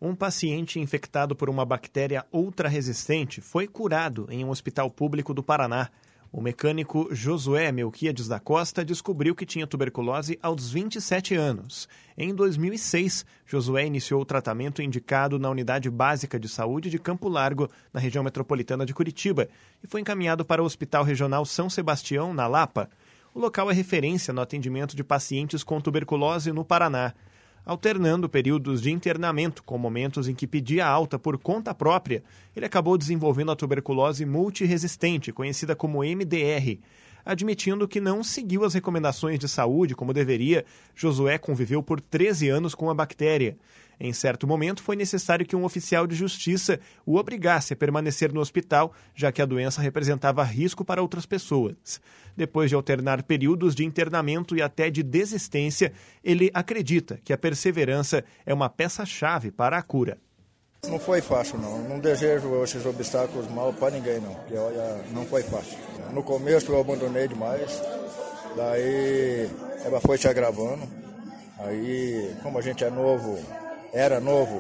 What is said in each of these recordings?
Um paciente infectado por uma bactéria ultra-resistente foi curado em um hospital público do Paraná. O mecânico Josué Melquiades da Costa descobriu que tinha tuberculose aos 27 anos. Em 2006, Josué iniciou o tratamento indicado na Unidade Básica de Saúde de Campo Largo, na região metropolitana de Curitiba, e foi encaminhado para o Hospital Regional São Sebastião, na Lapa. O local é referência no atendimento de pacientes com tuberculose no Paraná, alternando períodos de internamento com momentos em que pedia alta por conta própria. Ele acabou desenvolvendo a tuberculose multiresistente, conhecida como MDR. Admitindo que não seguiu as recomendações de saúde como deveria, Josué conviveu por 13 anos com a bactéria. Em certo momento, foi necessário que um oficial de justiça o obrigasse a permanecer no hospital, já que a doença representava risco para outras pessoas. Depois de alternar períodos de internamento e até de desistência, ele acredita que a perseverança é uma peça-chave para a cura. Não foi fácil, não. Não desejo esses obstáculos mal para ninguém, não. Porque, olha, não foi fácil. No começo eu abandonei demais, daí ela foi se agravando. Aí, como a gente era novo,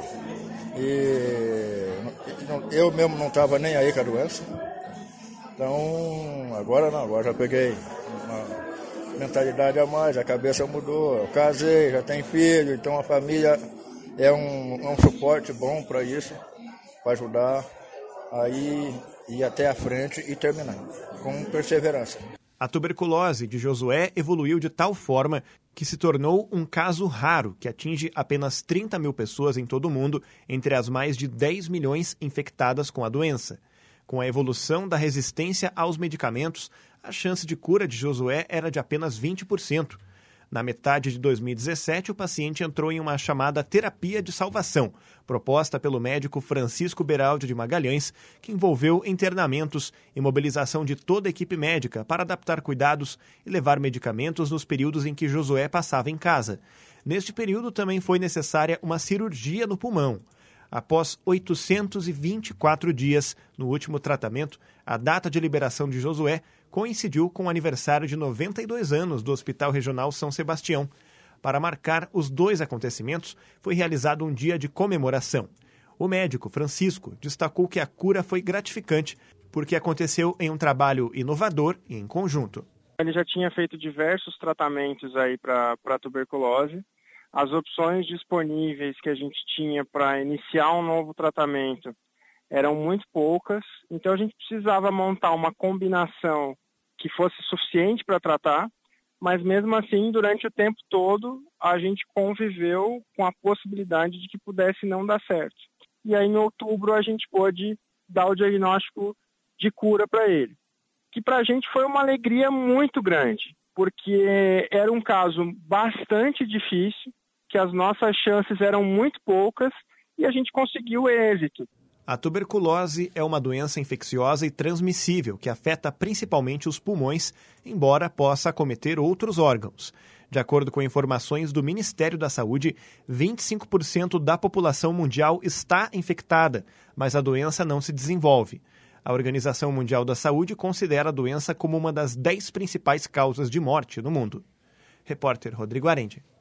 e eu mesmo não estava nem aí com a doença. Então, agora não, agora já peguei uma mentalidade a mais, a cabeça mudou. Eu casei, já tenho filho, então a família é um suporte bom para isso, para ajudar aí ir até a frente e terminar, com perseverança. A tuberculose de Josué evoluiu de tal forma que se tornou um caso raro que atinge apenas 30 mil pessoas em todo o mundo, entre as mais de 10 milhões infectadas com a doença. Com a evolução da resistência aos medicamentos, a chance de cura de Josué era de apenas 20%. Na metade de 2017, o paciente entrou em uma chamada terapia de salvação, proposta pelo médico Francisco Beraldi de Magalhães, que envolveu internamentos e mobilização de toda a equipe médica para adaptar cuidados e levar medicamentos nos períodos em que Josué passava em casa. Neste período também foi necessária uma cirurgia no pulmão. Após 824 dias no último tratamento, a data de liberação de Josué coincidiu com o aniversário de 92 anos do Hospital Regional São Sebastião. Para marcar os dois acontecimentos, foi realizado um dia de comemoração. O médico Francisco destacou que a cura foi gratificante porque aconteceu em um trabalho inovador e em conjunto. Ele já tinha feito diversos tratamentos aí para tuberculose. As opções disponíveis que a gente tinha para iniciar um novo tratamento eram muito poucas, então a gente precisava montar uma combinação que fosse suficiente para tratar, mas mesmo assim, durante o tempo todo, a gente conviveu com a possibilidade de que pudesse não dar certo. E aí, em outubro, a gente pôde dar o diagnóstico de cura para ele, que para a gente foi uma alegria muito grande, porque era um caso bastante difícil, que as nossas chances eram muito poucas e a gente conseguiu êxito. A tuberculose é uma doença infecciosa e transmissível que afeta principalmente os pulmões, embora possa acometer outros órgãos. De acordo com informações do Ministério da Saúde, 25% da população mundial está infectada, mas a doença não se desenvolve. A Organização Mundial da Saúde considera a doença como uma das 10 principais causas de morte no mundo. Repórter Rodrigo Arendi.